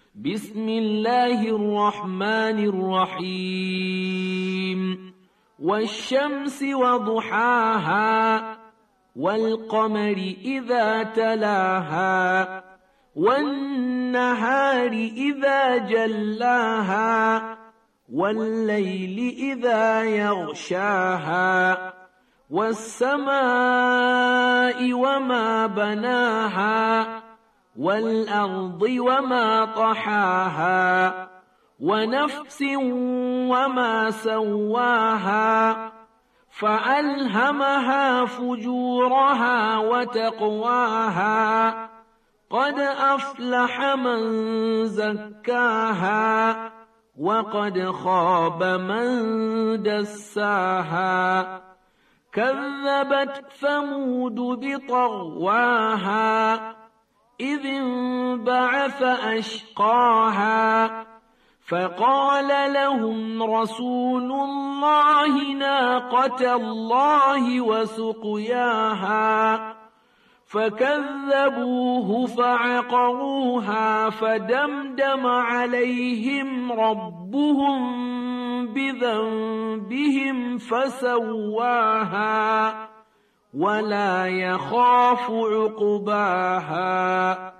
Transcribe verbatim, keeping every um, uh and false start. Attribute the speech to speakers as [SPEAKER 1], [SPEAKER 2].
[SPEAKER 1] بسم الله الرحمن الرحيم والشمس وضحاها والقمر إذا تلاها والنهار إذا جلاها والليل إذا يغشاها والسماء وما بناها والأرض وما طحاها ونفس وما سواها فألهمها فجورها وتقواها قد أفلح من زكاها وقد خاب من دساها كذبت ثمود بطغواها إذ انبعث أشقاها فقال لهم رسول الله ناقة الله وسقياها فكذبوه فعقروها فدمدم عليهم ربهم بذنبهم فسواها ولا يخاف عقباها